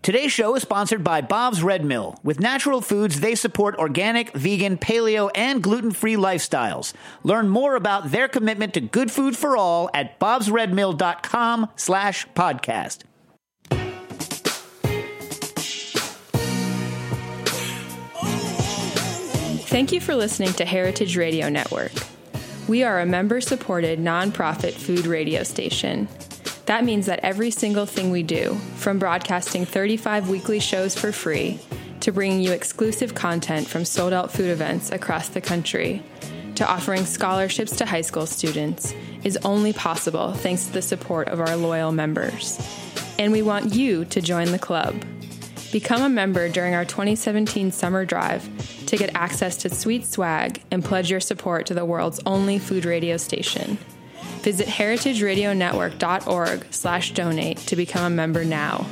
Today's show is sponsored by Bob's Red Mill. With natural foods, they support organic, vegan, paleo, and gluten-free lifestyles. Learn more about their commitment to good food for all at bobsredmill.com/podcast. Thank you for listening to Heritage Radio Network. We are a member-supported, nonprofit food radio station. That means that every single thing we do, from broadcasting 35 weekly shows for free to bringing you exclusive content from sold-out food events across the country, to offering scholarships to high school students, is only possible thanks to the support of our loyal members. And we want you to join the club. Become a member during our 2017 summer drive to get access to sweet swag and pledge your support to the world's only food radio station. Visit heritageradionetwork.org/donate to become a member now.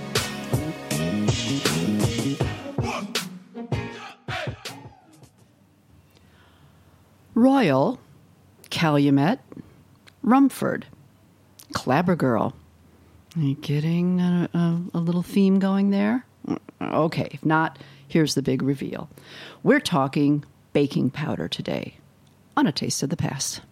Royal, Calumet, Rumford, Clabber Girl. Are you getting a little theme going there? Okay, if not, here's the big reveal. We're talking baking powder today on A Taste of the Past.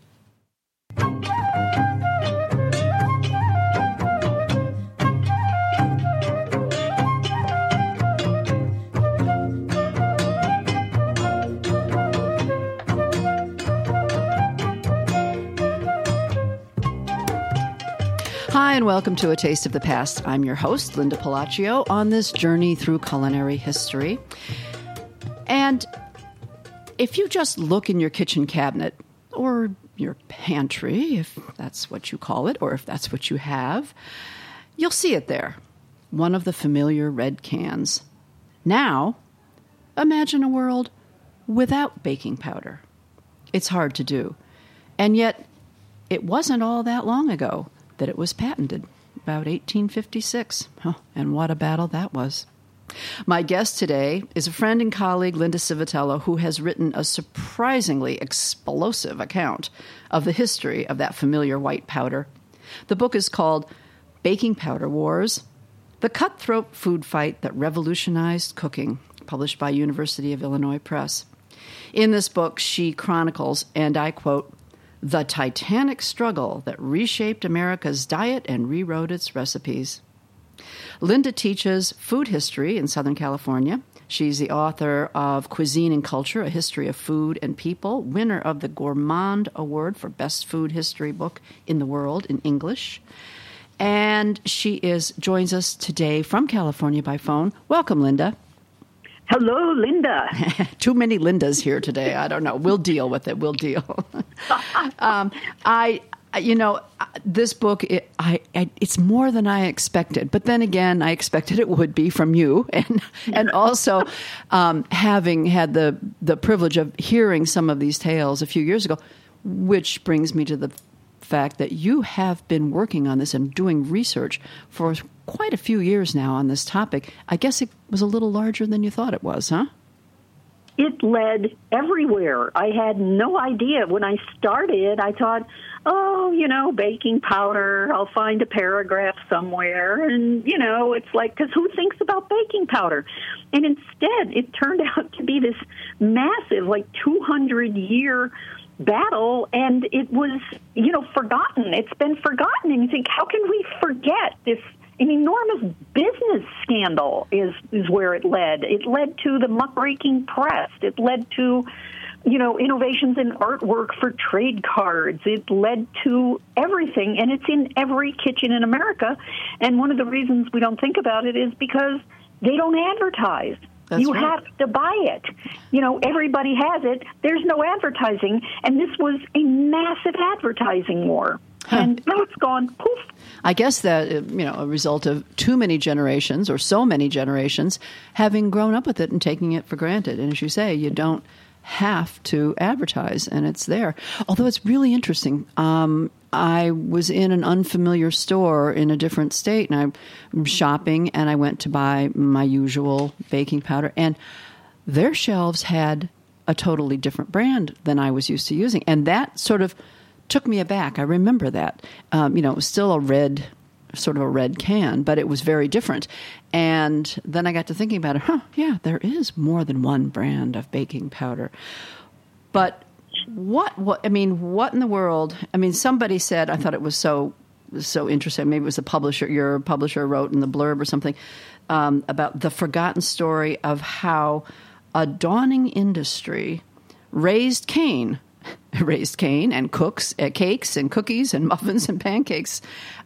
Hi, and welcome to A Taste of the Past. I'm your host, Linda Palacio, on this journey through culinary history. And if you just look in your kitchen cabinet, or your pantry, if that's what you call it, or if that's what you have, you'll see it there. One of the familiar red cans. Now, imagine a world without baking powder. It's hard to do. And yet, it wasn't all that long ago that it was patented, about 1856. And what a battle that was. My guest today is a friend and colleague, Linda Civitello, who has written a surprisingly explosive account of the history of that familiar white powder. The book is called Baking Powder Wars, The Cutthroat Food Fight That Revolutionized Cooking, published by University of Illinois Press. In this book, she chronicles, and I quote, the titanic struggle that reshaped America's diet and rewrote its recipes. Linda teaches food history in Southern California. She's the author of Cuisine and Culture, A History of Food and People, winner of the Gourmand Award for Best Food History Book in the World in English. And she joins us today from California by phone. Welcome, Linda. Hello, Linda. Too many Lindas here today. I don't know. We'll deal with it. We'll deal. This book, it's more than I expected. But then again, I expected it would be from you. And also having had the privilege of hearing some of these tales a few years ago, which brings me to the fact that you have been working on this and doing research for quite a few years now on this topic. I guess it was a little larger than you thought it was, huh? It led everywhere. I had no idea. When I started, I thought, baking powder, I'll find a paragraph somewhere. And, it's like, because who thinks about baking powder? And instead, it turned out to be this massive, 200-year battle, and it was, forgotten. It's been forgotten. And you think, how can we forget this? An enormous business scandal is where it led. It led to the muckraking press. It led to, innovations in artwork for trade cards. It led to everything, and it's in every kitchen in America. And one of the reasons we don't think about it is because they don't advertise. You have to buy it. Everybody has it. There's no advertising, and this was a massive advertising war. And now it's gone poof. I guess that, a result of too many generations or so many generations having grown up with it and taking it for granted. And as you say, you don't have to advertise, and it's there. Although it's really interesting. I was in an unfamiliar store in a different state, and I'm shopping, and I went to buy my usual baking powder, and their shelves had a totally different brand than I was used to using. And that sort of took me aback. I remember that. It was still a red sort of a red can, but it was very different. And then I got to thinking about it. Yeah, there is more than one brand of baking powder. But what in the world? I mean, somebody said, I thought it was so interesting. Maybe it was a publisher. Your publisher wrote in the blurb or something about the forgotten story of how a dawning industry raised Cain and cooks cakes and cookies and muffins and pancakes.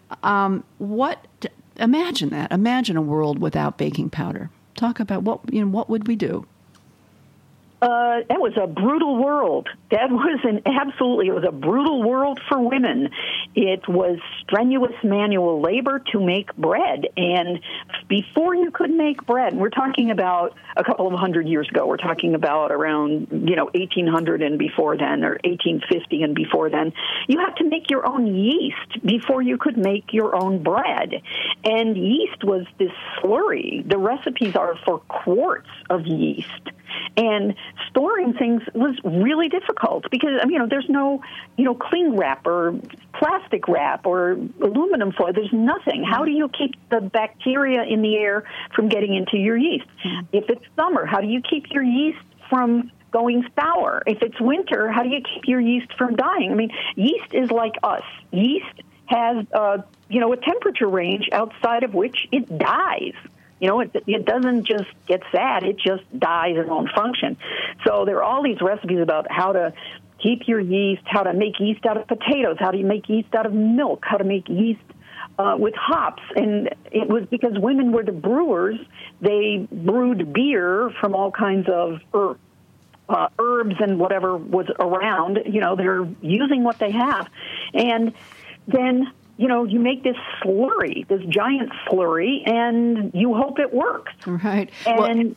Imagine that. Imagine a world without baking powder. Talk about what would we do? That was a brutal world. It was a brutal world for women. It was strenuous manual labor to make bread. And before you could make bread, we're talking about a couple of hundred years ago. We're talking about around, 1800 and before then, or 1850 and before then. You had to make your own yeast before you could make your own bread. And yeast was this slurry. The recipes are for quarts of yeast. And storing things was really difficult because, there's no, cling wrap or plastic wrap or aluminum foil. There's nothing. How do you keep the bacteria in the air from getting into your yeast? If it's summer, how do you keep your yeast from going sour? If it's winter, how do you keep your yeast from dying? I mean, yeast is like us. Yeast has, a temperature range outside of which it dies. It doesn't just get sad. It just dies and won't function. So there are all these recipes about how to keep your yeast, how to make yeast out of potatoes, how do you make yeast out of milk, how to make yeast with hops. And it was because women were the brewers. They brewed beer from all kinds of herbs and whatever was around. They're using what they have. And then you make this slurry, this giant slurry, and you hope it works. Right. And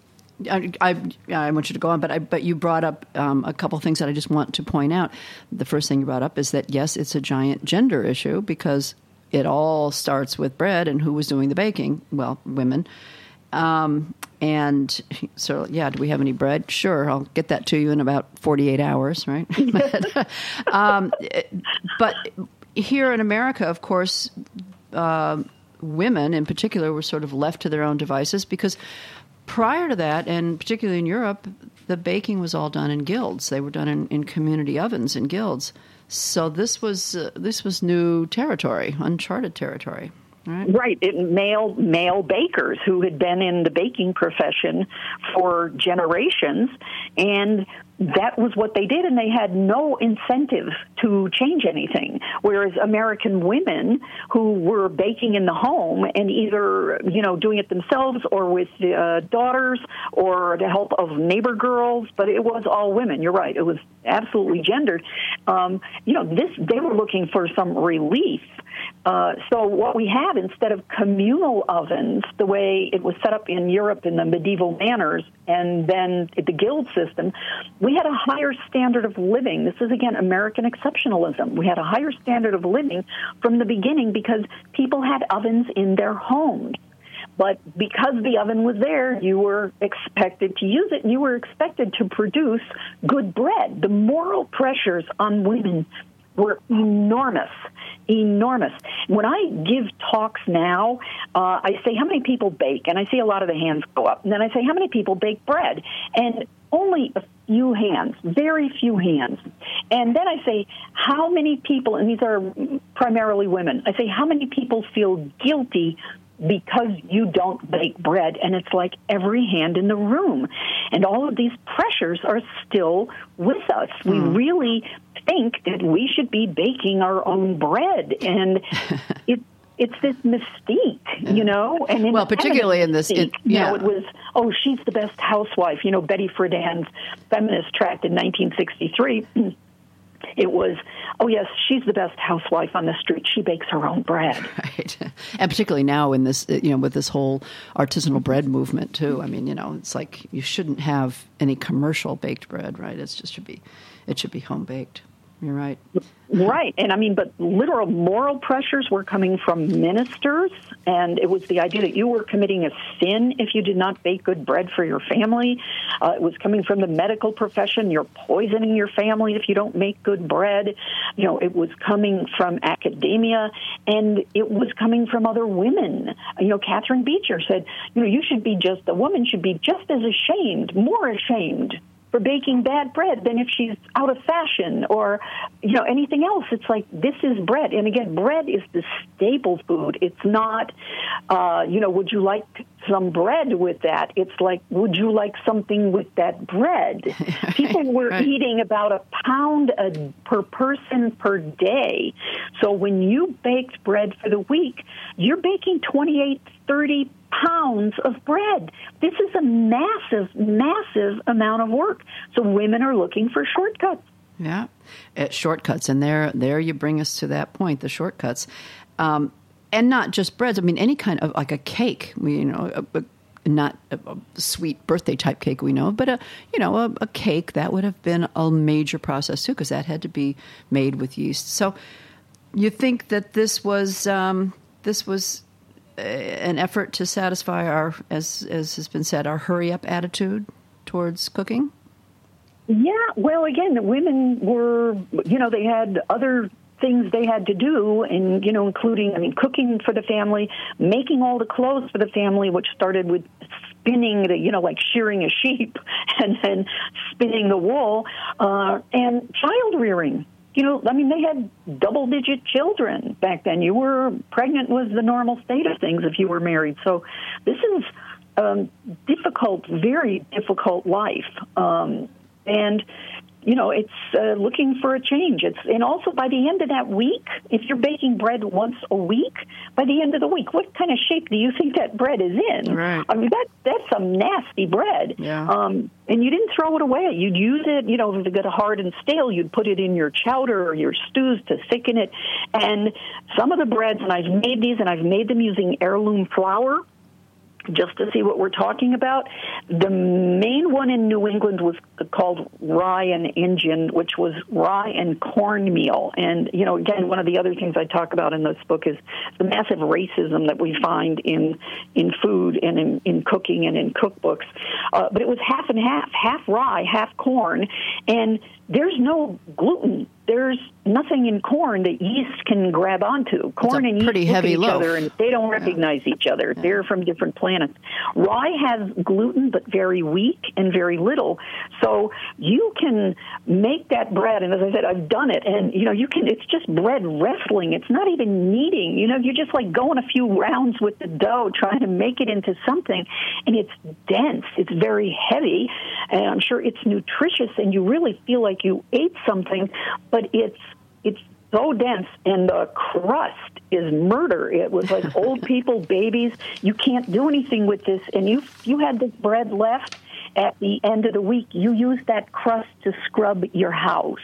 I want you to go on, but you brought up a couple things that I just want to point out. The first thing you brought up is that, yes, it's a giant gender issue because it all starts with bread and who was doing the baking? Well, women. And so, do we have any bread? Sure, I'll get that to you in about 48 hours, right? But here in America, of course, women in particular were sort of left to their own devices because prior to that, and particularly in Europe, the baking was all done in guilds. They were done in community ovens in guilds. So this was new territory, uncharted territory. Right. Male bakers who had been in the baking profession for generations, and that was what they did, and they had no incentive to change anything. Whereas American women who were baking in the home and either, doing it themselves or with daughters or the help of neighbor girls, but it was all women. You're right. It was absolutely gendered. They were looking for some relief. So what we have, instead of communal ovens, the way it was set up in Europe in the medieval manners and then the guild system, we had a higher standard of living. This is, again, American exceptionalism. We had a higher standard of living from the beginning because people had ovens in their homes. But because the oven was there, you were expected to use it, and you were expected to produce good bread. The moral pressures on women were enormous. When I give talks now, I say, how many people bake? And I see a lot of the hands go up. And then I say, how many people bake bread? And only a few hands, very few hands. And then I say, how many people, and these are primarily women, I say, how many people feel guilty because you don't bake bread? And it's like every hand in the room. And all of these pressures are still with us. We really think that we should be baking our own bread. And it's this mystique, And well, particularly in this, it was, she's the best housewife. Betty Friedan's feminist tract in 1963. It was, yes, she's the best housewife on the street. She bakes her own bread. Right. And particularly now in this, with this whole artisanal bread movement, too. I mean, it's like you shouldn't have any commercial baked bread, right? It should be home baked. You're right. Right. And I mean, but literal moral pressures were coming from ministers, and it was the idea that you were committing a sin if you did not bake good bread for your family. It was coming from the medical profession. You're poisoning your family if you don't make good bread. You know, it was coming from academia, and it was coming from other women. You know, Catherine Beecher said, you know, a woman should be just as ashamed, more ashamed for baking bad bread than if she's out of fashion or, you know, anything else. It's like, this is bread. And again, bread is the staple food. It's not, you know, would you like some bread with that? It's like, would you like something with that bread? People were eating about a pound per person per day. So when you baked bread for the week, you're baking 28, 30 pounds of bread. This is a massive, massive amount of work. So women are looking for shortcuts. Yeah, shortcuts. And there you bring us to that point, the shortcuts. And not just breads. I mean, any kind of, like a cake, not a sweet birthday type cake we know, but a cake, that would have been a major process too, because that had to be made with yeast. So you think that this was an effort to satisfy our, as has been said, our hurry-up attitude towards cooking? Yeah, well, again, the women were, you know, they had other things they had to do, and, you know, including, I mean, cooking for the family, making all the clothes for the family, which started with spinning, like shearing a sheep and then spinning the wool, and child rearing. You know, I mean, they had double-digit children back then. You were pregnant was the normal state of things if you were married. So this is difficult, very difficult life. And, you know, it's looking for a change. And also by the end of that week, if you're baking bread once a week, by the end of the week, what kind of shape do you think that bread is in? Right. I mean, that's some nasty bread. Yeah. And you didn't throw it away. You'd use it, you know, if it got hard and stale, you'd put it in your chowder or your stews to thicken it. And some of the breads, and I've made these, and I've made them using heirloom flour, just to see what we're talking about. The main one in New England was called rye and Indian, which was rye and cornmeal. And, you know, again, one of the other things I talk about in this book is the massive racism that we find in food and in cooking and in cookbooks. But it was half and half rye, half corn, and there's no gluten. There's nothing in corn that yeast can grab onto. Corn and yeast look at each other, and they don't recognize each other. Yeah. They're from different planets. Rye has gluten, but very weak and very little. So you can make that bread, and as I said, I've done it, and, you know, it's just bread wrestling. It's not even kneading. You know, you're just like going a few rounds with the dough, trying to make it into something, and it's dense. It's very heavy, and I'm sure it's nutritious, and you really feel like you ate something, but it's so dense, and the crust is murder. It was like old people, babies. You can't do anything with this, and you had this bread left at the end of the week. You used that crust to scrub your house.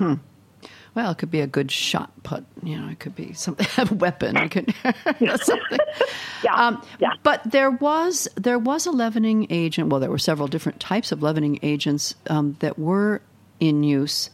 Well, it could be a good shot put. You know, it could be something, a weapon. It could something. Yeah. But there was a leavening agent. Well, there were several different types of leavening agents that were in use.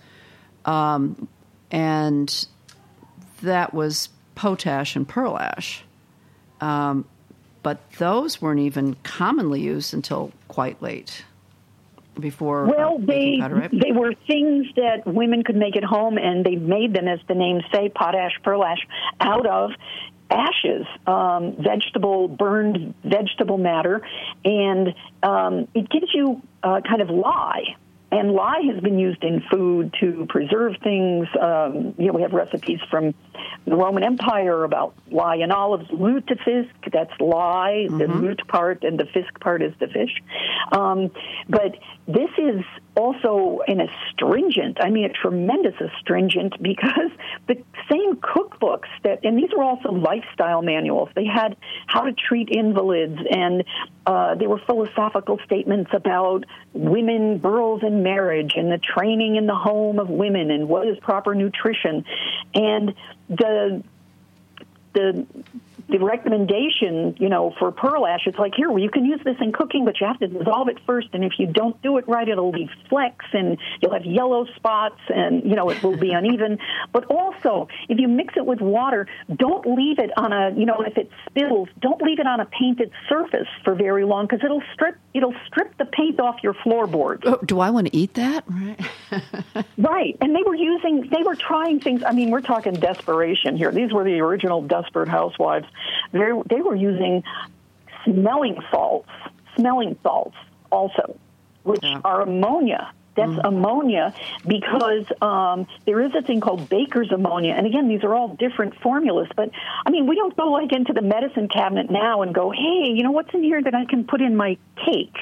And that was potash and pearl ash. But those weren't even commonly used until quite late, before baking powder, right? They were things that women could make at home, and they made them, as the names say, potash, pearl ash, out of ashes, burned vegetable matter, and it gives you kind of lye. And lye has been used in food to preserve things. We have recipes from the Roman Empire about lye and olives. Lutefisk, that's lye. The lute part and the fisk part is the fish. But this is also an astringent, a tremendous astringent, because the same cookbooks and these were also lifestyle manuals. They had how to treat invalids, and they were philosophical statements about women, girls, and marriage, and the training in the home of women, and what is proper nutrition. And the the recommendation, for pearl ash, it's like, here, well, you can use this in cooking, but you have to dissolve it first, and if you don't do it right, it'll leave flecks, and you'll have yellow spots, and, it will be uneven. But also, if you mix it with water, don't leave it on if it spills, don't leave it on a painted surface for very long, because it'll strip the paint off your floorboards. Oh, do I want to eat that? Right. Right. And they were trying things. I mean, we're talking desperation here. These were the original desperate housewives. They were using smelling salts also, which are ammonia. That's ammonia because there is a thing called baker's ammonia. And again, these are all different formulas. But, I mean, we don't go into the medicine cabinet now and go, hey, what's in here that I can put in my cake?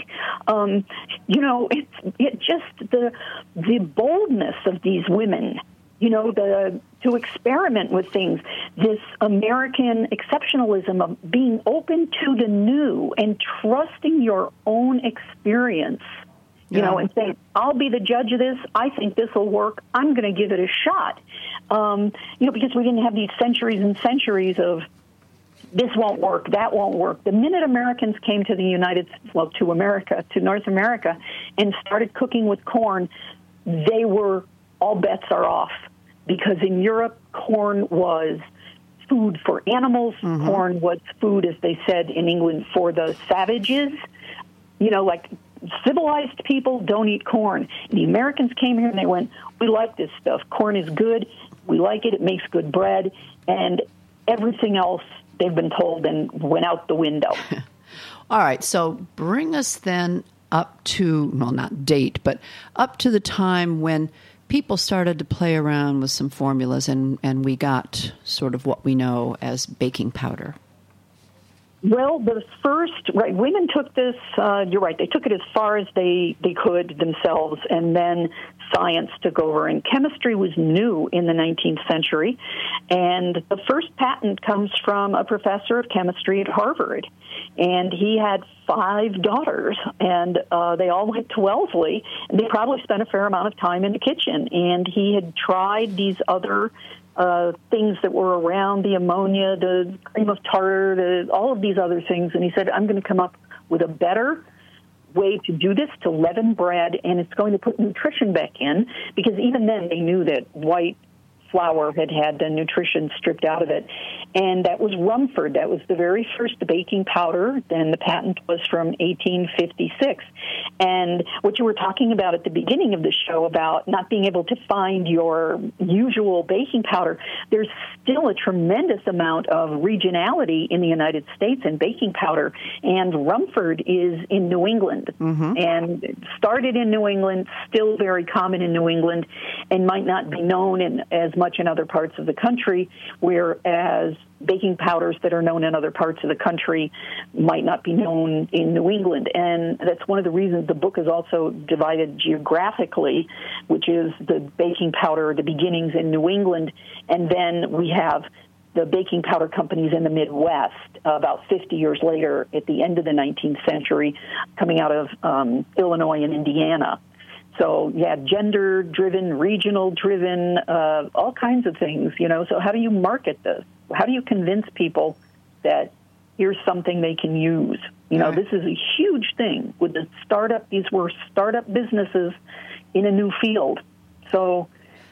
It's just the boldness of these women, to experiment with things, this American exceptionalism of being open to the new and trusting your own experience. And saying, I'll be the judge of this. I think this will work. I'm going to give it a shot. Because we didn't have these centuries and centuries of this won't work, that won't work. The minute Americans came to to North America, and started cooking with corn, all bets are off. Because in Europe, corn was food for animals. Mm-hmm. Corn was food, as they said in England, for the savages. Civilized people don't eat corn. And the Americans came here and they went, we like this stuff. Corn is good. We like it. It makes good bread. And everything else, they've been told, and went out the window. All right. So bring us then up to, not date, but up to the time when people started to play around with some formulas and we got sort of what we know as baking powder. Well, women took this, you're right, they took it as far as they could themselves, and then science took over. And chemistry was new in the 19th century, and the first patent comes from a professor of chemistry at Harvard. And he had 5 daughters, and they all went to Wellesley, and they probably spent a fair amount of time in the kitchen. And he had tried these other things that were around, the ammonia, the cream of tartar, all of these other things. And he said, I'm going to come up with a better way to do this, to leaven bread, and it's going to put nutrition back in, because even then they knew that white flour had the nutrition stripped out of it. And that was Rumford. That was the very first baking powder. Then the patent was from 1856. And what you were talking about at the beginning of the show about not being able to find your usual baking powder, there's still a tremendous amount of regionality in the United States in baking powder. And Rumford is in New England. Mm-hmm. And it started in New England, still very common in New England, and might not be known as much in other parts of the country, whereas baking powders that are known in other parts of the country might not be known in New England. And that's one of the reasons the book is also divided geographically, which is the baking powder, the beginnings in New England, and then we have the baking powder companies in the Midwest about 50 years later at the end of the 19th century coming out of Illinois and Indiana. So, yeah, gender-driven, regional-driven, all kinds of things, So how do you market this? How do you convince people that here's something they can use? Right. This is a huge thing with the startup. These were startup businesses in a new field. So,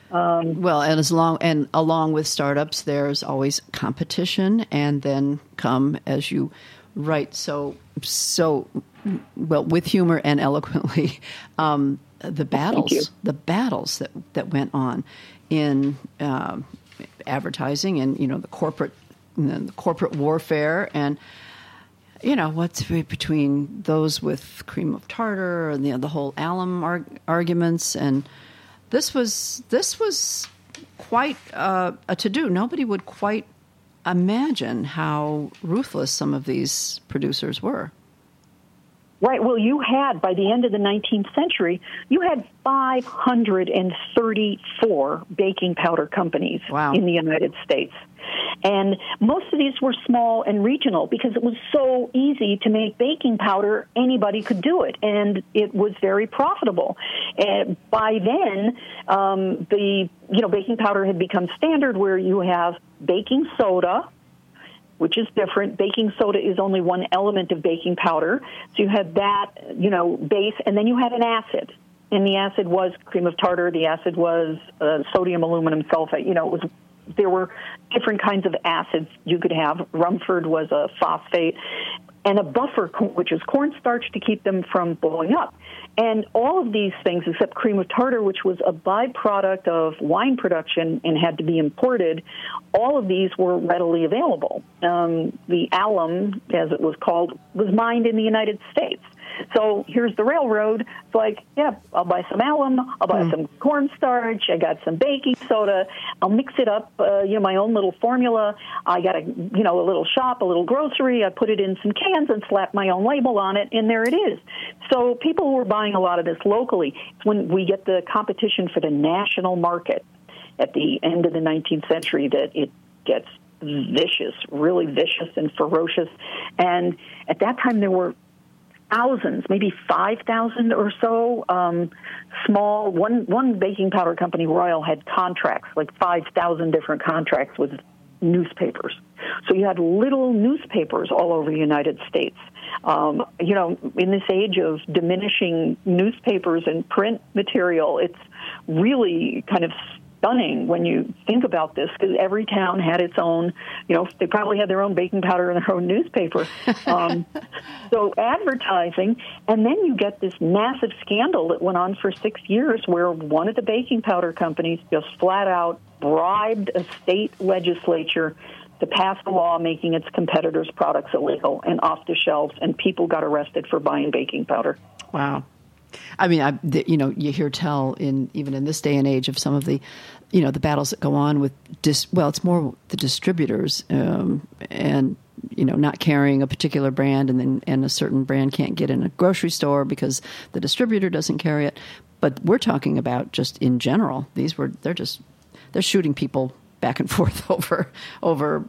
and along with startups, there's always competition, and then come, as you write so well with humor and eloquently, the battles that went on in advertising and the corporate warfare, and what's between those with cream of tartar and the whole alum arguments, and this was quite a to-do. Nobody would quite imagine how ruthless some of these producers were. Right. Well, you had, by the end of the 19th century, you had 534 baking powder companies in the United States. And most of these were small and regional because it was so easy to make baking powder, anybody could do it, and it was very profitable. And by then, baking powder had become standard, where you have baking soda, which is different. Baking soda is only one element of baking powder. So you had that, base, and then you had an acid. And the acid was cream of tartar. The acid was sodium aluminum sulfate. There were different kinds of acids you could have. Rumford was a phosphate. And a buffer, which is cornstarch to keep them from blowing up. And all of these things, except cream of tartar, which was a byproduct of wine production and had to be imported, all of these were readily available. The alum, as it was called, was mined in the United States. So here's the railroad. It's like, yeah, I'll buy some alum, I'll buy some cornstarch, I got some baking soda, I'll mix it up, my own little formula. I got a little shop, a little grocery, I put it in some cans and slap my own label on it, and there it is. So people were buying a lot of this locally. It's when we get the competition for the national market at the end of the 19th century that it gets vicious, really vicious and ferocious. And at that time there were thousands, maybe 5,000 or so, small. One baking powder company, Royal, had contracts, like 5,000 different contracts with newspapers. So you had little newspapers all over the United States. In this age of diminishing newspapers and print material, it's really kind of stunning when you think about this, because every town had its own, they probably had their own baking powder and their own newspaper. So advertising, and then you get this massive scandal that went on for 6 years where one of the baking powder companies just flat out bribed a state legislature to pass a law making its competitors' products illegal and off the shelves, and people got arrested for buying baking powder. Wow. I mean, you hear tell even in this day and age of some of the, the battles that go on with it's more the distributors and not carrying a particular brand, and a certain brand can't get in a grocery store because the distributor doesn't carry it. But we're talking about just in general. They're shooting people back and forth over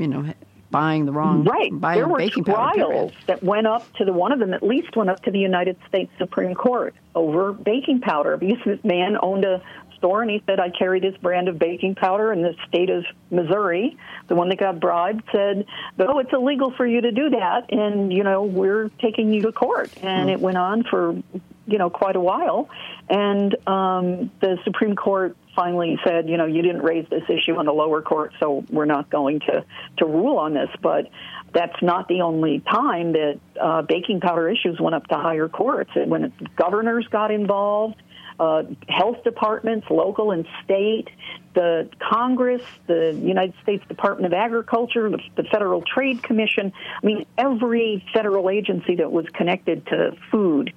buying the wrong There were baking trials that went up to one of them at least went up to the United States Supreme Court over baking powder, because this man owned a store and he said, I carry this brand of baking powder in the state of Missouri. The one that got bribed said, oh, it's illegal for you to do that, and we're taking you to court. And it went on for quite a while, and the Supreme Court finally said, you didn't raise this issue in the lower court, so we're not going to rule on this. But that's not the only time that baking powder issues went up to higher courts. When governors got involved, health departments, local and state, the Congress, the United States Department of Agriculture, the Federal Trade Commission. I mean, every federal agency that was connected to food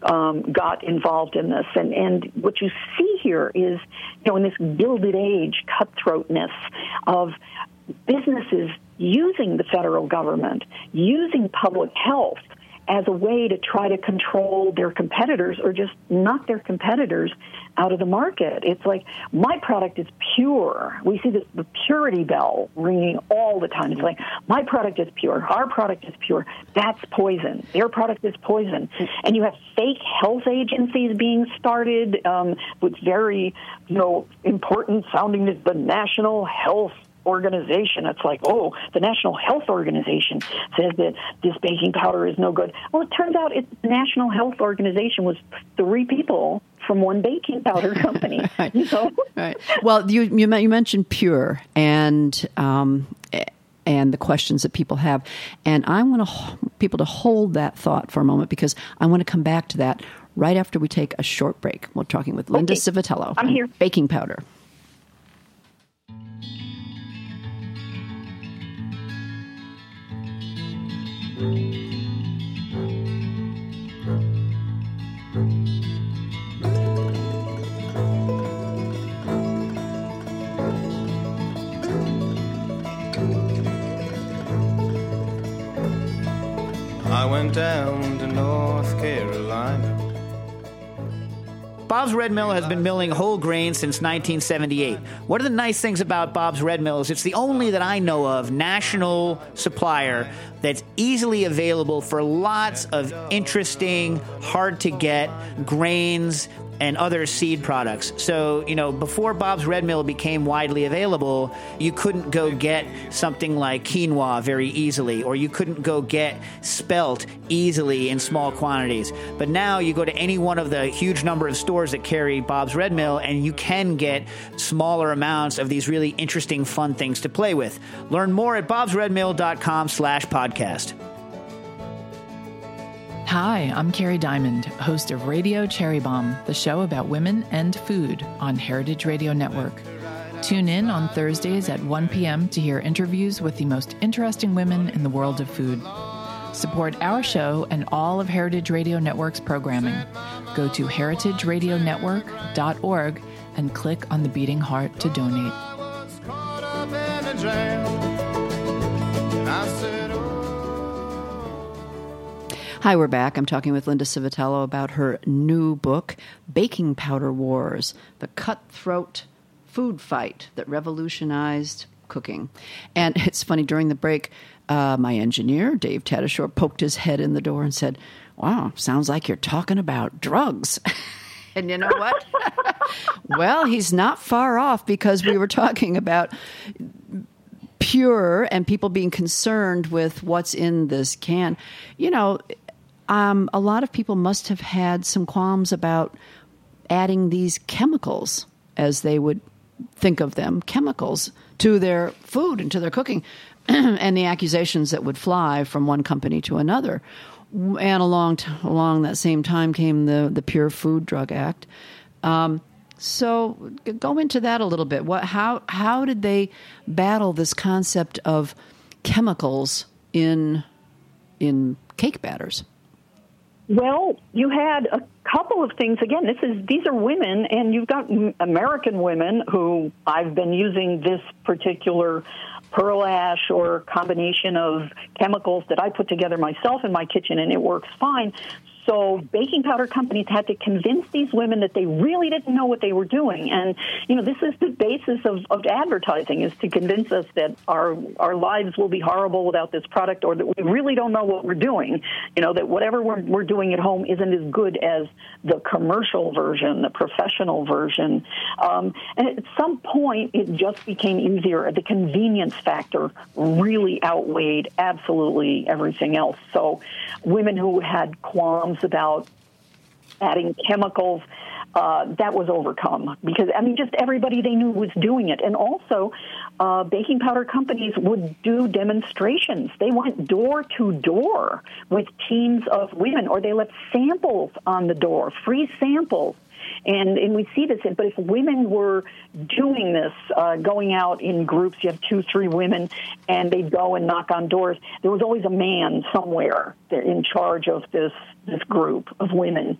got involved in this. And what you see here is, in this Gilded Age cutthroatness of businesses using the federal government, using public health as a way to try to control their competitors or just knock their competitors out of the market. It's like, my product is pure. We see the purity bell ringing all the time. It's like, my product is pure. Our product is pure. That's poison. Their product is poison. And you have fake health agencies being started with very, important sounding as the National Health Organization. It's like, oh, the National Health Organization says that this baking powder is no good. Well, it turns out the National Health Organization was 3 people from one baking powder company. Right. Right. Well, you mentioned pure and the questions that people have, and I want people to hold that thought for a moment, because I want to come back to that right after we take a short break. We're talking with Linda Civitello. I'm here. Baking powder. I went down to North Carolina. Bob's Red Mill has been milling whole grain since 1978. One of the nice things about Bob's Red Mill is it's the only that I know of national supplier that's easily available for lots of interesting, hard-to-get grains and other seed products. So, before Bob's Red Mill became widely available, you couldn't go get something like quinoa very easily, or you couldn't go get spelt easily in small quantities. But now you go to any one of the huge number of stores that carry Bob's Red Mill, and you can get smaller amounts of these really interesting, fun things to play with. Learn more at bobsredmill.com/podcast. Hi, I'm Carrie Diamond, host of Radio Cherry Bomb, the show about women and food on Heritage Radio Network. Tune in on Thursdays at 1 p.m. to hear interviews with the most interesting women in the world of food. Support our show and all of Heritage Radio Network's programming. Go to heritageradionetwork.org and click on the beating heart to donate. Hi, we're back. I'm talking with Linda Civitello about her new book, Baking Powder Wars, the cutthroat food fight that revolutionized cooking. And it's funny, during the break, my engineer, Dave Tadashore, poked his head in the door and said, "Wow, sounds like you're talking about drugs." And you know what? Well, he's not far off, because we were talking about pure and people being concerned with what's in this can. A lot of people must have had some qualms about adding these chemicals, as they would think of them, chemicals, to their food and to their cooking, and the accusations that would fly from one company to another. And along that same time came the Pure Food Drug Act. So go into that a little bit. How did they battle this concept of chemicals in cake batters? Well, you had a couple of things. Again, these are women, and you've got American women who I've been using this particular pearl ash or combination of chemicals that I put together myself in my kitchen, and it works fine. So baking powder companies had to convince these women that they really didn't know what they were doing. And, this is the basis of advertising, is to convince us that our lives will be horrible without this product, or that we really don't know what we're doing. That whatever we're doing at home isn't as good as the commercial version, the professional version. And at some point, it just became easier. The convenience factor really outweighed absolutely everything else. So women who had qualms about adding chemicals, that was overcome, because, just everybody they knew was doing it. And also, baking powder companies would do demonstrations. They went door to door with teams of women, or they left samples on the door, free samples. And we see this, but if women were doing this, going out in groups, you have 2-3 women, and they'd go and knock on doors, there was always a man somewhere in charge of this group of women.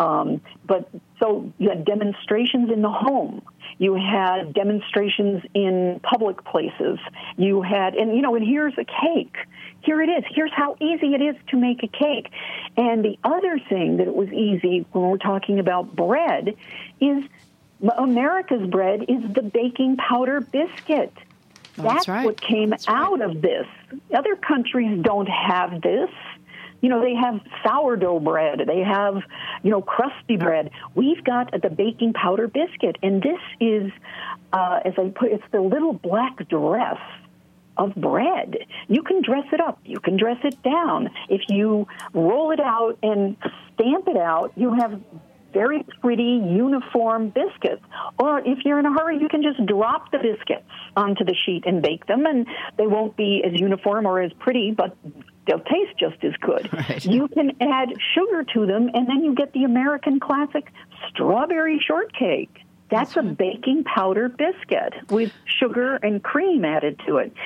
But so you had demonstrations in the home. You had demonstrations in public places. You had, and here's a cake. Here it is. Here's how easy it is to make a cake. And the other thing that it was easy when we're talking about bread is America's bread is the baking powder biscuit. That's right. What came out of this. Other countries don't have this. They have sourdough bread. They have, crusty bread. We've got the baking powder biscuit. And this is, as I put, it's the little black dress of bread. You can dress it up. You can dress it down. If you roll it out and stamp it out, you have very pretty, uniform biscuits. Or if you're in a hurry, you can just drop the biscuits onto the sheet and bake them, and they won't be as uniform or as pretty, but they'll taste just as good. Right. You can add sugar to them, and then you get the American classic strawberry shortcake. That's a baking powder biscuit with sugar and cream added to it.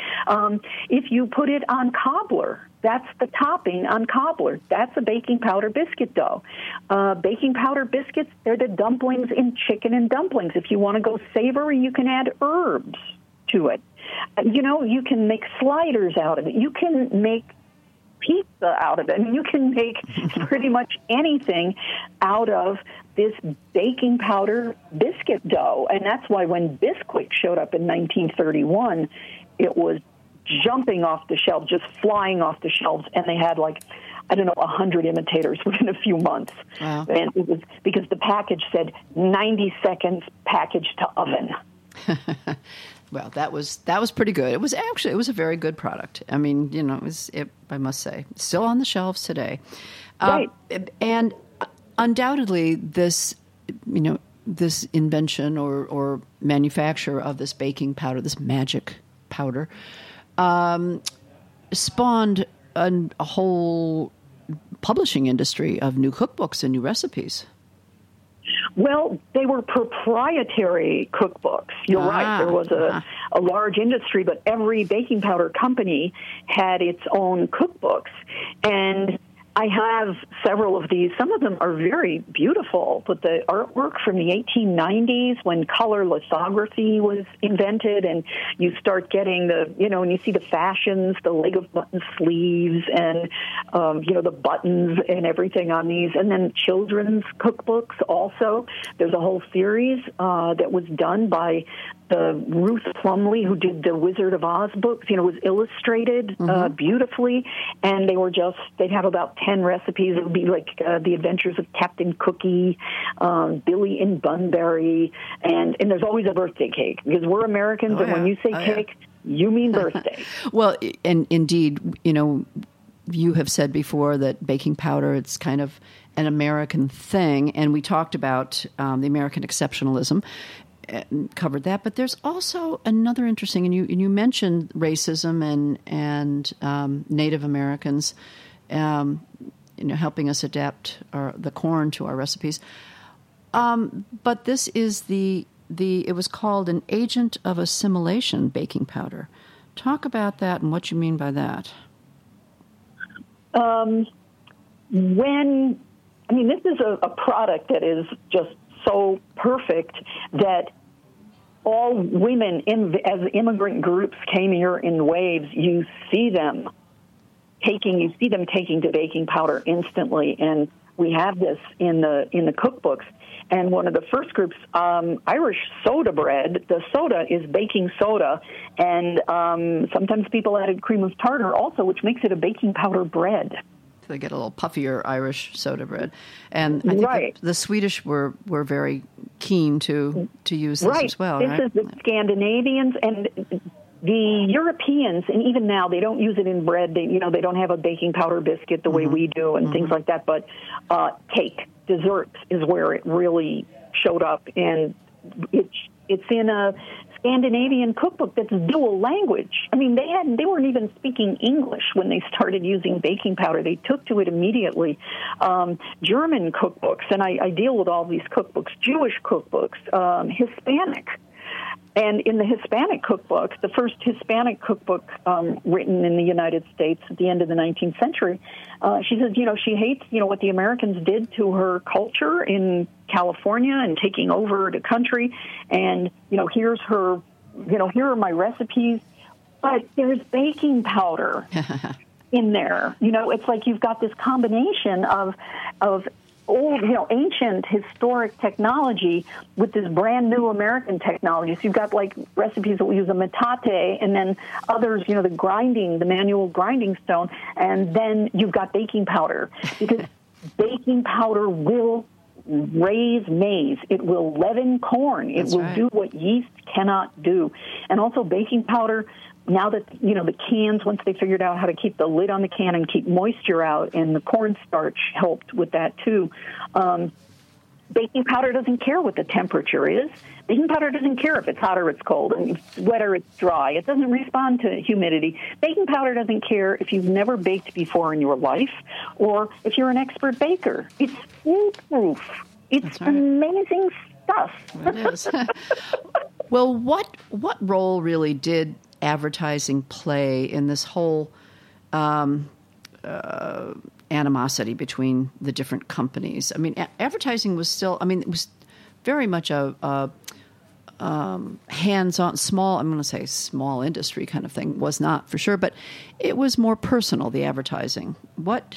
If you put it on cobbler, that's the topping on cobbler. That's a baking powder biscuit dough. Baking powder biscuits, they're the dumplings in chicken and dumplings. If you want to go savory, you can add herbs to it. You can make sliders out of it. You can make pizza out of it. You can make pretty much anything out of this baking powder biscuit dough. And that's why when Bisquick showed up in 1931, it was jumping off the shelves, just flying off the shelves. And they had I don't know, 100 imitators within a few months. Wow. And it was because the package said 90 seconds package to oven. Well, that was pretty good. It was a very good product. I mean, I must say, still on the shelves today. Right. And undoubtedly, this invention or manufacture of this baking powder, this magic powder, spawned a whole publishing industry of new cookbooks and new recipes. Well, they were proprietary cookbooks. You're right. There was a large industry, but every baking powder company had its own cookbooks. And I have several of these. Some of them are very beautiful, but the artwork from the 1890s when color lithography was invented, and you start getting and you see the fashions, the leg of button sleeves, and, the buttons and everything on these. And then children's cookbooks also. There's a whole series that was done by Ruth Plumley, who did the Wizard of Oz books. It was illustrated beautifully, and they'd have about 10 recipes. It would be like The Adventures of Captain Cookie, Billy in Bunbury, and there's always a birthday cake, because we're Americans, and when you say cake, you mean birthday. Well, and indeed, you have said before that baking powder, it's kind of an American thing, and we talked about the American exceptionalism, covered that, but there's also another interesting, and you mentioned racism and Native Americans, helping us adapt the corn to our recipes. But this is it was called an agent of assimilation baking powder. Talk about that and what you mean by that. This is a product that is just so perfect that all women, as immigrant groups came here in waves, you see them taking to baking powder instantly, and we have this in the cookbooks. And one of the first groups, Irish soda bread. The soda is baking soda, and sometimes people added cream of tartar also, which makes it a baking powder bread. They get a little puffier Irish soda bread, and I think the Swedish were very keen to use this as well. This is the Scandinavians and the Europeans, and even now they don't use it in bread. They don't have a baking powder biscuit the way we do and things like that. But cake, desserts is where it really showed up, and it's in a Scandinavian cookbook that's dual language. They weren't even speaking English when they started using baking powder. They took to it immediately. German cookbooks, and I deal with all these cookbooks, Jewish cookbooks, Hispanic. And in the Hispanic cookbooks, the first Hispanic cookbook written in the United States at the end of the 19th century, she says, she hates, what the Americans did to her culture in California and taking over the country. And, here's her, here are my recipes. But there's baking powder in there. It's like you've got this combination of old, ancient historic technology with this brand new American technology. So you've got like recipes that will use a metate, and then others, the manual grinding stone, and then you've got baking powder, because baking powder will raise maize. It will leaven corn. It will do what yeast cannot do. And also baking powder, now that, the cans, once they figured out how to keep the lid on the can and keep moisture out, and the cornstarch helped with that too, baking powder doesn't care what the temperature is. Baking powder doesn't care if it's hot or it's cold, and if it's wet or it's dry. It doesn't respond to humidity. Baking powder doesn't care if you've never baked before in your life or if you're an expert baker. It's foolproof. It's amazing stuff. It is. Well, what role really did advertising play in this whole animosity between the different companies? Advertising was still, it was very much a hands-on, small, I'm going to say small industry kind of thing. Was not for sure, but it was more personal, the advertising. What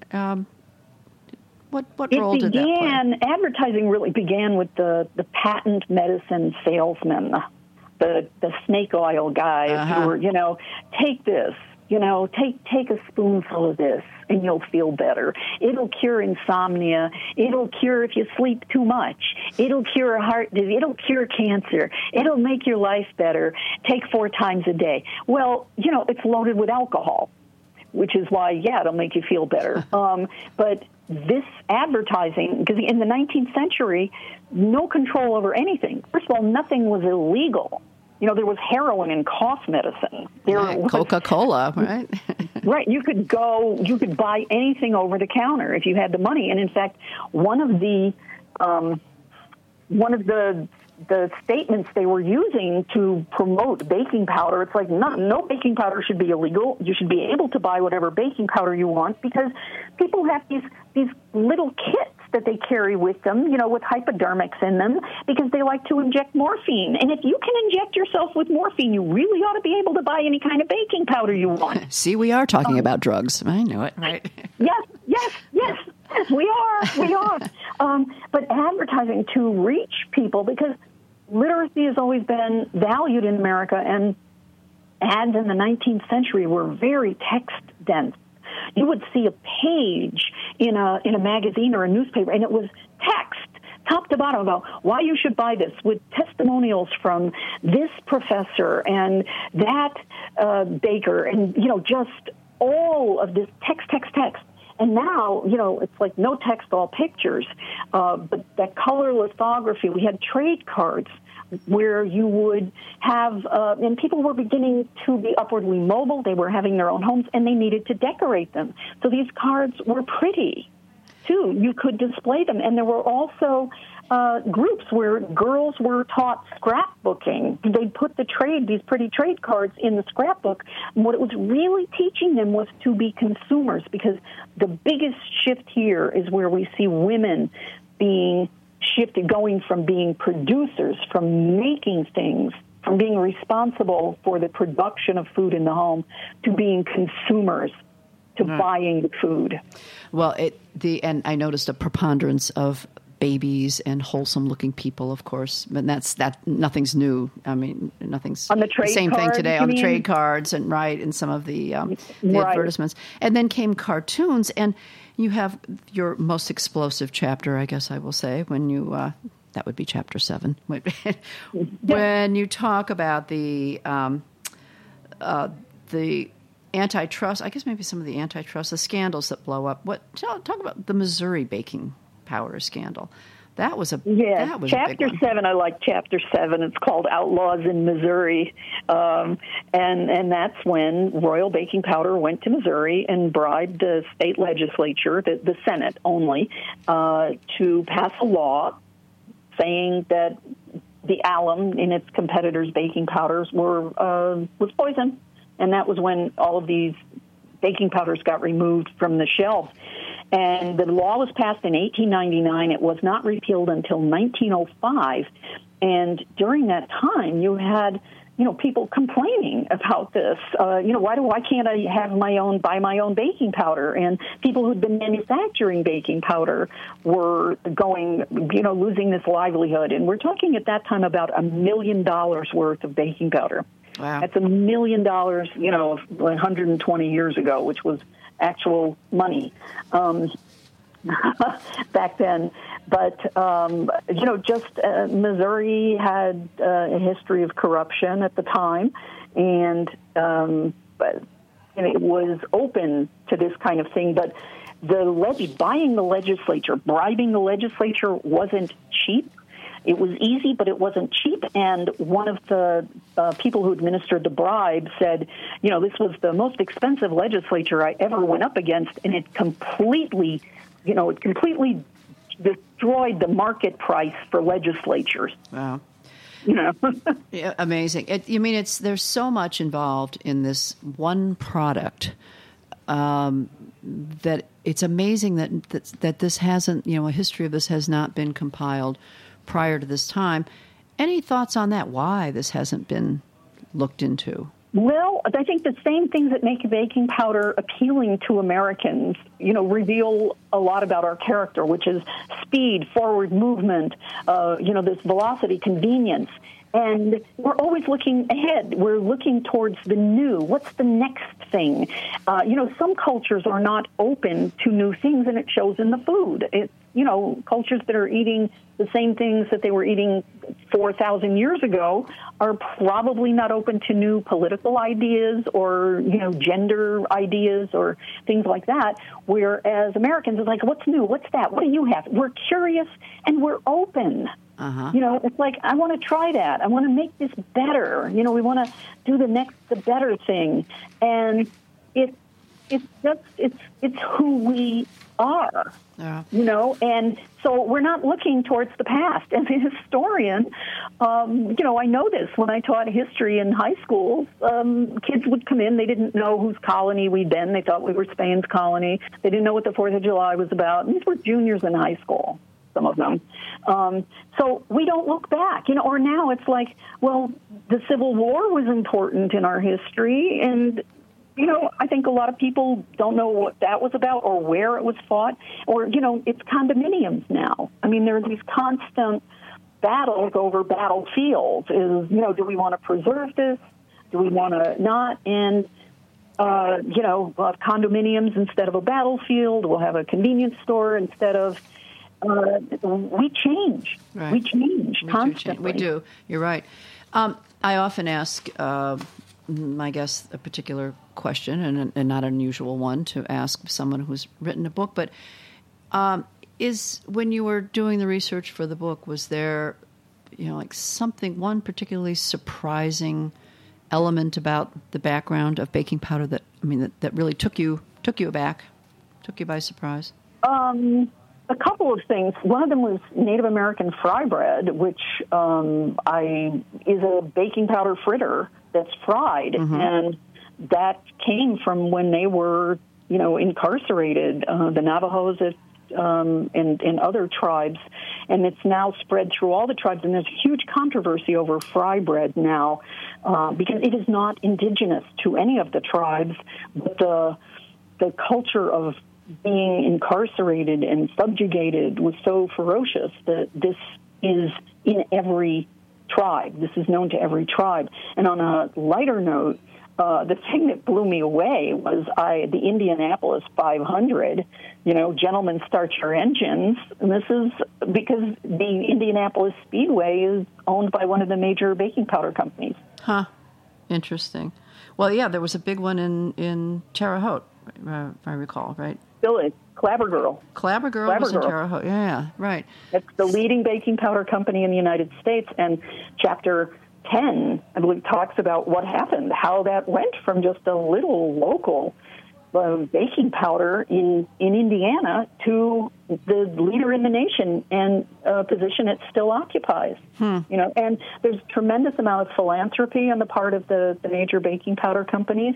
role did that play? Advertising really began with the patent medicine salesmen, the snake oil guys who were, take this, take a spoonful of this, and you'll feel better. It'll cure insomnia. It'll cure if you sleep too much. It'll cure heart disease. It'll cure cancer. It'll make your life better. Take 4 times a day. Well, it's loaded with alcohol, which is why, it'll make you feel better. But this advertising, because in the 19th century, no control over anything. First of all, nothing was illegal. There was heroin in cough medicine. Coca-Cola, right? Right. You could buy anything over the counter if you had the money. And in fact, one of the statements they were using to promote baking powder, it's like no baking powder should be illegal. You should be able to buy whatever baking powder you want, because people have these little kits that they carry with them, with hypodermics in them, because they like to inject morphine. And if you can inject yourself with morphine, you really ought to be able to buy any kind of baking powder you want. See, we are talking about drugs. I know it, right? Yes, we are. But advertising to reach people, because literacy has always been valued in America, and ads in the 19th century were very text-dense. You would see a page in a magazine or a newspaper, and it was text, top to bottom, about why you should buy this, with testimonials from this professor and that baker, and, just all of this text. And now, it's like no text, all pictures. But that color lithography, we had trade cards where you would have, and people were beginning to be upwardly mobile. They were having their own homes, and they needed to decorate them. So these cards were pretty, too. You could display them. And there were also groups where girls were taught scrapbooking. They'd put these pretty trade cards in the scrapbook. And what it was really teaching them was to be consumers, because the biggest shift here is where we see women being shifted, going from being producers, from making things, from being responsible for the production of food in the home, to being consumers, to buying the food. Well, and I noticed a preponderance of babies and wholesome-looking people, of course, but nothing's new. I mean, nothing's on the trade the same cards, thing today on the trade cards and in some of the advertisements. And then came cartoons, and you have your most explosive chapter, I guess I will say, when you that would be chapter 7, when you talk about the antitrust. I guess maybe some of the antitrust, the scandals that blow up. Talk about the Missouri baking powder scandal. That was a chapter 7. I like chapter 7. It's called Outlaws in Missouri, and that's when Royal Baking Powder went to Missouri and bribed the state legislature, the Senate only, to pass a law saying that the alum in its competitors' baking powders was poison, and that was when all of these baking powders got removed from the shelves. And the law was passed in 1899. It was not repealed until 1905. And during that time, you had, people complaining about this. Why can't I buy my own baking powder? And people who'd been manufacturing baking powder were losing this livelihood. And we're talking at that time about $1 million worth of baking powder. Wow. That's $1 million, 120 years ago, which was actual money back then. But, Missouri had a history of corruption at the time, and it was open to this kind of thing. But bribing the legislature wasn't cheap. It was easy, but it wasn't cheap. And one of the people who administered the bribe said, this was the most expensive legislature I ever went up against, and it completely destroyed the market price for legislatures. Wow. Yeah, amazing. There's so much involved in this one product that it's amazing that this hasn't, a history of this has not been compiled prior to this time. Any thoughts on that? Why this hasn't been looked into? Well, I think the same things that make baking powder appealing to Americans, reveal a lot about our character, which is speed, forward movement, this velocity, convenience. And we're always looking ahead. We're looking towards the new. What's the next thing? Some cultures are not open to new things, and it shows in the food. Cultures that are eating the same things that they were eating 4,000 years ago are probably not open to new political ideas or, gender ideas or things like that. Whereas Americans are like, what's new? What's that? What do you have? We're curious and we're open. Uh-huh. It's like, I want to try that. I want to make this better. We want to do the better thing. And it's who we are. Yeah. And so we're not looking towards the past. As a historian, I know this. When I taught history in high school, kids would come in. They didn't know whose colony we'd been. They thought we were Spain's colony. They didn't know what the 4th of July was about. And these were juniors in high school, some of them. So we don't look back. Or now it's like, well, the Civil War was important in our history, and I think a lot of people don't know what that was about or where it was fought. Or, it's condominiums now. I mean, there are these constant battles over battlefields. Do we want to preserve this? Do we want to not? And, we'll have condominiums instead of a battlefield. We'll have a convenience store instead of... we change. Right. We change constantly. We do. You're right. I often ask my guests a particular question, and not an unusual one to ask someone who's written a book. But when you were doing the research for the book, was there, one particularly surprising element about the background of baking powder that really took you aback, took you by surprise? A couple of things. One of them was Native American fry bread, which is a baking powder fritter that's fried, and that came from when they were, incarcerated, the Navajos and other tribes, and it's now spread through all the tribes, and there's huge controversy over fry bread now because it is not indigenous to any of the tribes, but the culture of being incarcerated and subjugated was so ferocious that this is in every tribe. This is known to every tribe. And on a lighter note, the thing that blew me away was the Indianapolis 500, gentlemen, start your engines. And this is because the Indianapolis Speedway is owned by one of the major baking powder companies. Huh. Interesting. Well, yeah, there was a big one in Terre Haute, if I recall, right? Village, Clabber Girl. Clabber Girl was in Terre Haute. Yeah, right. It's the leading baking powder company in the United States, and Chapter 10, I believe, talks about what happened, how that went from just a little local baking powder in Indiana to the leader in the nation and a position it still occupies. And there's a tremendous amount of philanthropy on the part of the major baking powder companies.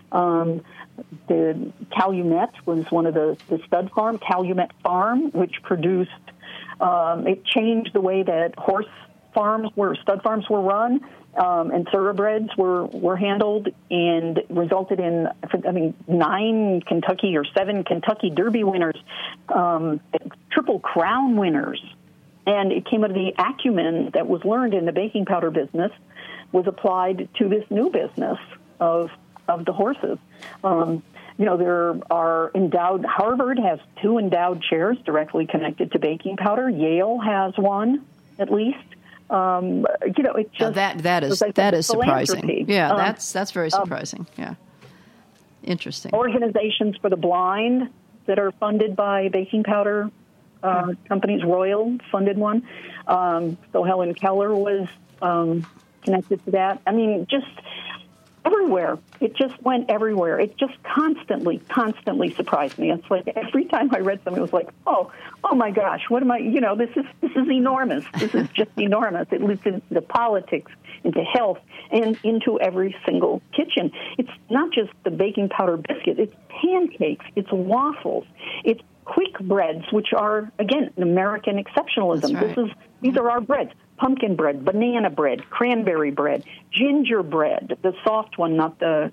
The Calumet was one of the stud farm, Calumet Farm, which produced, it changed the way that stud farms were run, and thoroughbreds were handled, and resulted in, 9 Kentucky or 7 Kentucky Derby winners, Triple Crown winners. And it came out of the acumen that was learned in the baking powder business was applied to this new business of the horses. There are Harvard has 2 endowed chairs directly connected to baking powder. Yale has one, at least. It just that is surprising. Yeah, that's very surprising. Yeah, interesting. Organizations for the blind that are funded by baking powder companies. Royal funded one. So Helen Keller was connected to that. Just everywhere. It just went everywhere. It just constantly surprised me. It's like every time I read something, it was like, oh my gosh, what am I? This is enormous. This is just enormous. It leads into politics, into health, and into every single kitchen. It's not just the baking powder biscuit. It's pancakes. It's waffles. It's quick breads, which are, again, American exceptionalism. That's right. These are our breads. Pumpkin bread, banana bread, cranberry bread, gingerbread, the soft one, not the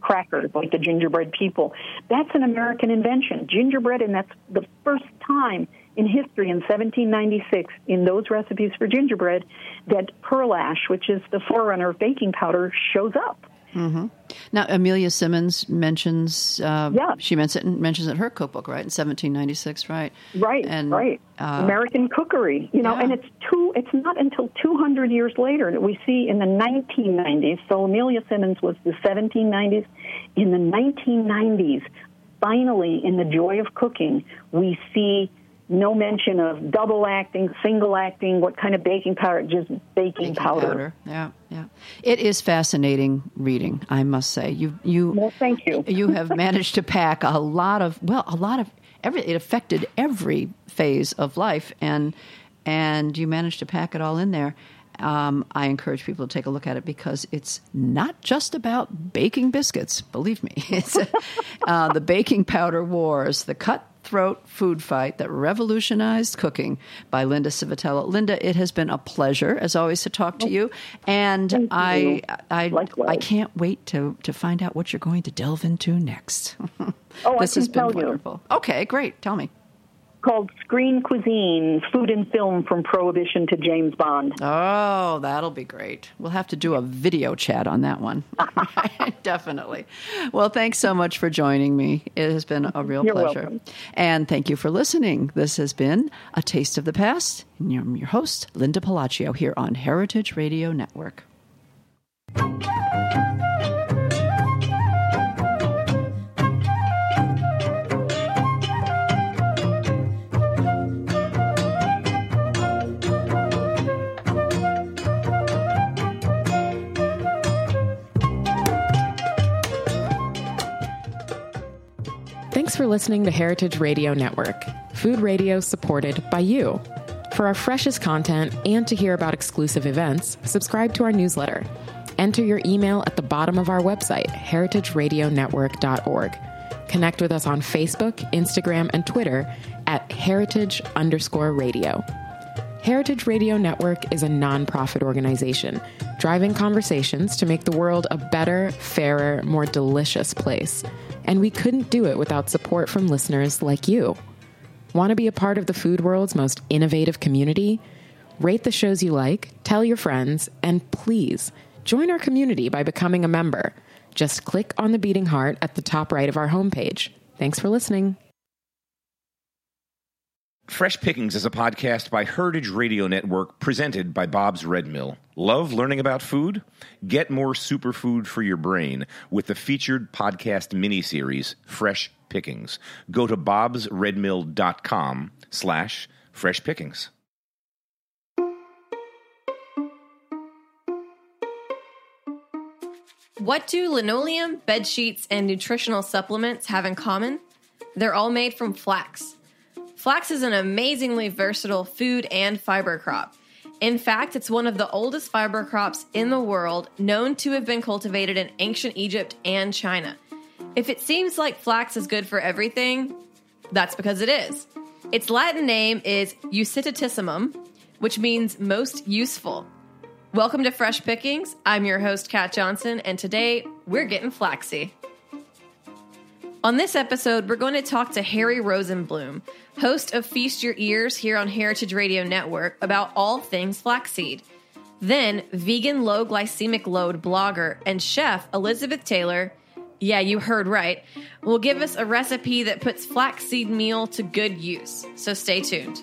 crackers like the gingerbread people. That's an American invention, gingerbread, and that's the first time in history in 1796 in those recipes for gingerbread that pearl ash, which is the forerunner of baking powder, shows up. Mm-hmm. Now, Amelia Simmons mentions, she mentions it in her cookbook, right, in 1796, right? Right, and, right. American cookery, and it's not until 200 years later that we see in the 1990s, so Amelia Simmons was the 1790s, in the 1990s, finally, in The Joy of Cooking, we see no mention of double acting, single acting, what kind of baking powder, just baking powder. Yeah. It is fascinating reading, I must say. Well, thank you. You have managed to pack a lot of it affected every phase of life, and you managed to pack it all in there. I encourage people to take a look at it because it's not just about baking biscuits, believe me. It's the Baking Powder Wars, the cutthroat food fight that revolutionized cooking by Linda Civitello. Linda, it has been a pleasure, as always, to talk to you. And I can't wait to find out what you're going to delve into next. This has been wonderful. Okay, great. Tell me. Called Screen Cuisine, Food and Film from Prohibition to James Bond. Oh, that'll be great. We'll have to do a video chat on that one. Definitely. Well, thanks so much for joining me. It has been a real pleasure. Welcome. And thank you for listening. This has been A Taste of the Past. I'm your host, Linda Palacio, here on Heritage Radio Network. Thanks for listening to Heritage Radio Network, food radio supported by you. For our freshest content and to hear about exclusive events, subscribe to our newsletter. Enter your email at the bottom of our website, heritageradionetwork.org. Connect with us on Facebook, Instagram, and Twitter at heritage_radio. Heritage Radio Network is a nonprofit organization driving conversations to make the world a better, fairer, more delicious place. And we couldn't do it without support from listeners like you. Want to be a part of the food world's most innovative community? Rate the shows you like, tell your friends, and please join our community by becoming a member. Just click on the beating heart at the top right of our homepage. Thanks for listening. Fresh Pickings is a podcast by Heritage Radio Network presented by Bob's Red Mill. Love learning about food? Get more superfood for your brain with the featured podcast miniseries, Fresh Pickings. Go to bobsredmill.com/freshpickings. What do linoleum, bed sheets, and nutritional supplements have in common? They're all made from flax. Flax is an amazingly versatile food and fiber crop. In fact, it's one of the oldest fiber crops in the world, known to have been cultivated in ancient Egypt and China. If it seems like flax is good for everything, that's because it is. Its Latin name is Usitatissimum, which means most useful. Welcome to Fresh Pickings. I'm your host, Kat Johnson, and today we're getting flaxy. On this episode, we're going to talk to Harry Rosenblum, host of Feast Your Ears here on Heritage Radio Network, about all things flaxseed. Then, vegan low glycemic load blogger and chef Elizabeth Taylor, yeah, you heard right, will give us a recipe that puts flaxseed meal to good use. So stay tuned.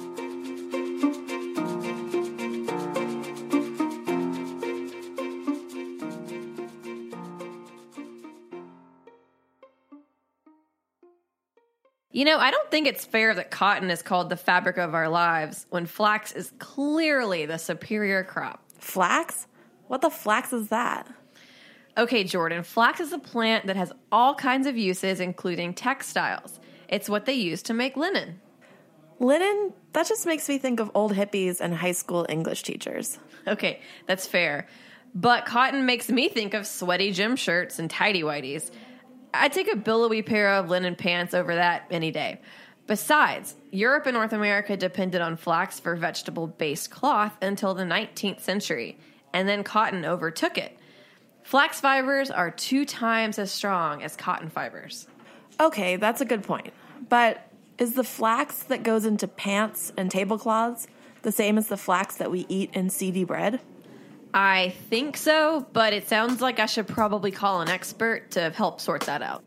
You know, I don't think it's fair that cotton is called the fabric of our lives when flax is clearly the superior crop. Flax? What the flax is that? Okay, Jordan, flax is a plant that has all kinds of uses, including textiles. It's what they use to make linen. Linen? That just makes me think of old hippies and high school English teachers. Okay, that's fair. But cotton makes me think of sweaty gym shirts and tighty-whities. I'd take a billowy pair of linen pants over that any day. Besides, Europe and North America depended on flax for vegetable-based cloth until the 19th century, and then cotton overtook it. Flax fibers are 2 times as strong as cotton fibers. Okay, that's a good point. But is the flax that goes into pants and tablecloths the same as the flax that we eat in seedy bread? I think so, but it sounds like I should probably call an expert to help sort that out.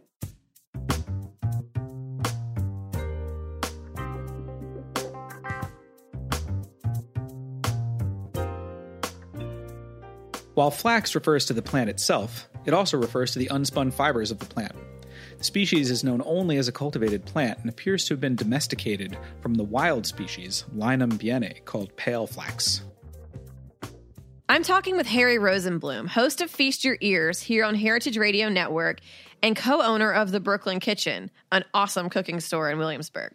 While flax refers to the plant itself, it also refers to the unspun fibers of the plant. The species is known only as a cultivated plant and appears to have been domesticated from the wild species, Linum biene, called pale flax. I'm talking with Harry Rosenblum, host of Feast Your Ears here on Heritage Radio Network and co-owner of the Brooklyn Kitchen, an awesome cooking store in Williamsburg.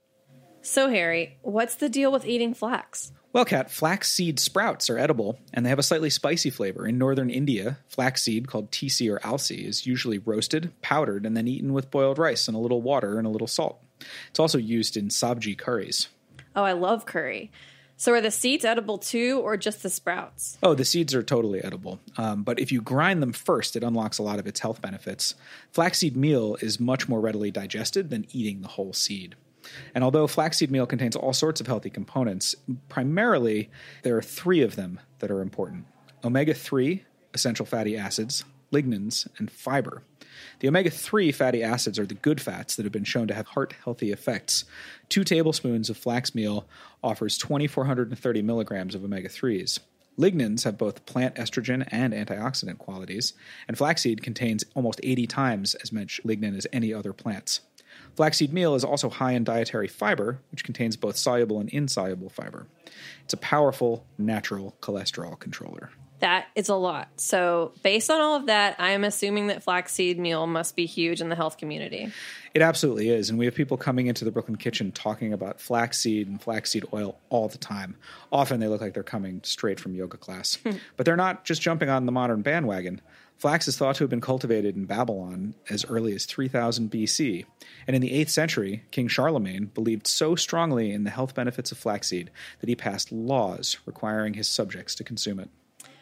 So, Harry, what's the deal with eating flax? Well, Kat, flax seed sprouts are edible, and they have a slightly spicy flavor. In northern India, flax seed, called tisi or alsi, is usually roasted, powdered, and then eaten with boiled rice and a little water and a little salt. It's also used in sabji curries. Oh, I love curry. So are the seeds edible too, or just the sprouts? Oh, the seeds are totally edible. But if you grind them first, it unlocks a lot of its health benefits. Flaxseed meal is much more readily digested than eating the whole seed. And although flaxseed meal contains all sorts of healthy components, primarily there are 3 of them that are important: omega-3, essential fatty acids, lignans, and fiber. The omega-3 fatty acids are the good fats that have been shown to have heart-healthy effects. 2 tablespoons of flax meal offers 2,430 milligrams of omega-3s. Lignans have both plant estrogen and antioxidant qualities, and flaxseed contains almost 80 times as much lignin as any other plants. Flaxseed meal is also high in dietary fiber, which contains both soluble and insoluble fiber. It's a powerful, natural cholesterol controller. That is a lot. So based on all of that, I'm assuming that flaxseed meal must be huge in the health community. It absolutely is. And we have people coming into the Brooklyn Kitchen talking about flaxseed and flaxseed oil all the time. Often they look like they're coming straight from yoga class. But they're not just jumping on the modern bandwagon. Flax is thought to have been cultivated in Babylon as early as 3000 BC. And in the 8th century, King Charlemagne believed so strongly in the health benefits of flaxseed that he passed laws requiring his subjects to consume it.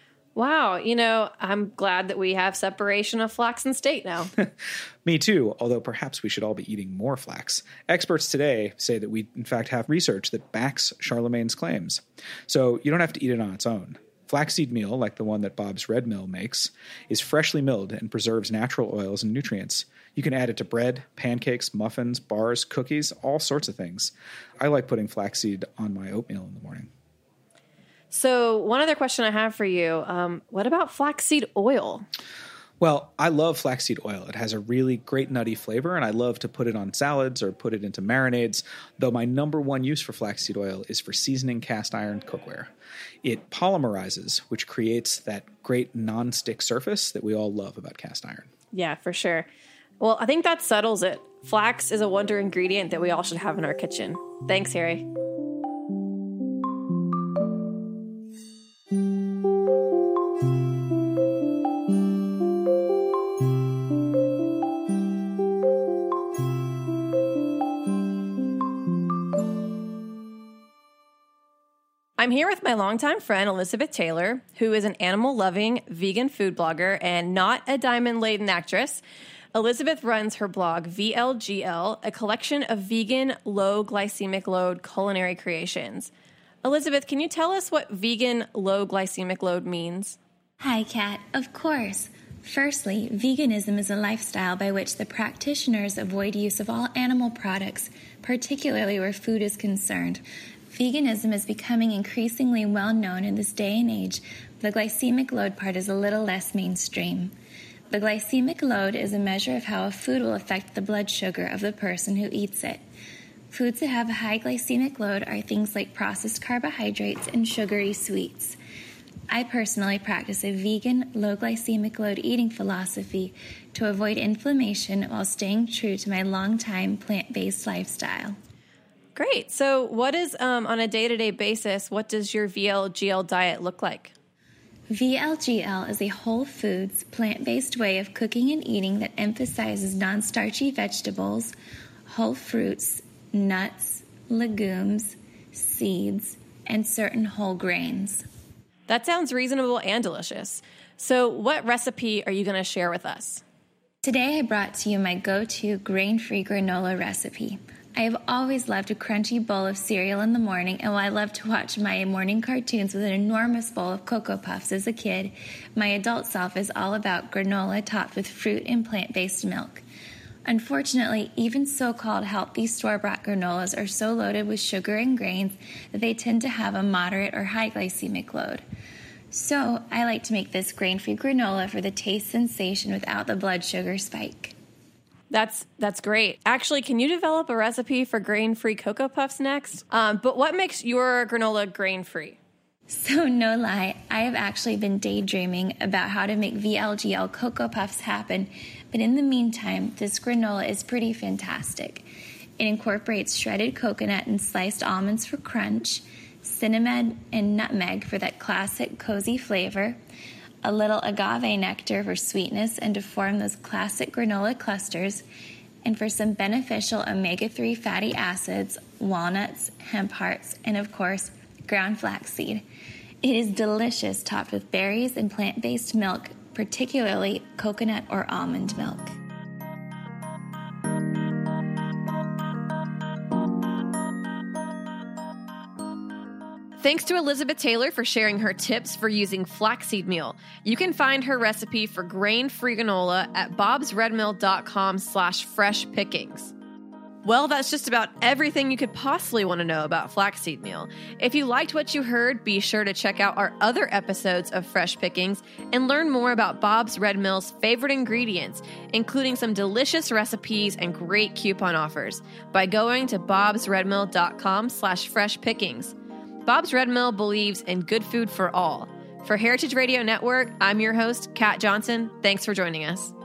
Wow, I'm glad that we have separation of flax and state now. Me too, although perhaps we should all be eating more flax. Experts today say that we, in fact, have research that backs Charlemagne's claims. So you don't have to eat it on its own. Flaxseed meal, like the one that Bob's Red Mill makes, is freshly milled and preserves natural oils and nutrients. You can add it to bread, pancakes, muffins, bars, cookies, all sorts of things. I like putting flaxseed on my oatmeal in the morning. So one other question I have for you, what about flaxseed oil? Well, I love flaxseed oil. It has a really great nutty flavor, and I love to put it on salads or put it into marinades, though my number one use for flaxseed oil is for seasoning cast iron cookware. It polymerizes, which creates that great non-stick surface that we all love about cast iron. Yeah, for sure. Well, I think that settles it. Flax is a wonder ingredient that we all should have in our kitchen. Thanks, Harry. I'm here with my longtime friend, Elizabeth Taylor, who is an animal-loving vegan food blogger and not a diamond-laden actress. Elizabeth runs her blog, VLGL, a collection of vegan, low glycemic load culinary creations. Elizabeth, can you tell us what vegan, low glycemic load means? Hi, Kat. Of course. Firstly, veganism is a lifestyle by which the practitioners avoid use of all animal products, particularly where food is concerned. Veganism is becoming increasingly well known in this day and age. The glycemic load part is a little less mainstream. The glycemic load is a measure of how a food will affect the blood sugar of the person who eats it. Foods that have a high glycemic load are things like processed carbohydrates and sugary sweets. I personally practice a vegan, low glycemic load eating philosophy to avoid inflammation while staying true to my long-time plant-based lifestyle. Great. So what is, on a day-to-day basis, what does your VLGL diet look like? VLGL is a whole foods, plant-based way of cooking and eating that emphasizes non-starchy vegetables, whole fruits, nuts, legumes, seeds, and certain whole grains. That sounds reasonable and delicious. So what recipe are you going to share with us? Today I brought to you my go-to grain-free granola recipe. I have always loved a crunchy bowl of cereal in the morning, and while I love to watch my morning cartoons with an enormous bowl of Cocoa Puffs as a kid, my adult self is all about granola topped with fruit and plant-based milk. Unfortunately, even so-called healthy store-bought granolas are so loaded with sugar and grains that they tend to have a moderate or high glycemic load. So, I like to make this grain-free granola for the taste sensation without the blood sugar spike. That's great. Actually, can you develop a recipe for grain-free Cocoa Puffs next? But what makes your granola grain-free? So, no lie, I have actually been daydreaming about how to make VLGL Cocoa Puffs happen, but in the meantime, this granola is pretty fantastic. It incorporates shredded coconut and sliced almonds for crunch, cinnamon and nutmeg for that classic cozy flavor, a little agave nectar for sweetness and to form those classic granola clusters, and for some beneficial omega-3 fatty acids, walnuts, hemp hearts, and of course, ground flaxseed. It is delicious topped with berries and plant-based milk, particularly coconut or almond milk. Thanks to Elizabeth Taylor for sharing her tips for using flaxseed meal. You can find her recipe for grain-free granola at bobsredmill.com/freshpickings. Well, that's just about everything you could possibly want to know about flaxseed meal. If you liked what you heard, be sure to check out our other episodes of Fresh Pickings and learn more about Bob's Red Mill's favorite ingredients, including some delicious recipes and great coupon offers, by going to bobsredmill.com/freshpickings. Bob's Red Mill believes in good food for all. For Heritage Radio Network, I'm your host, Kat Johnson. Thanks for joining us.